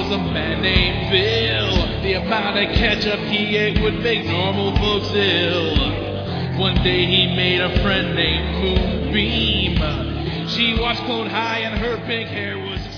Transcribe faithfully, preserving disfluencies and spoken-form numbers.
was a man named Bill. The amount of ketchup he ate would make normal folks ill. One day he made a friend named Moonbeam. She watched Clone High and her pink hair was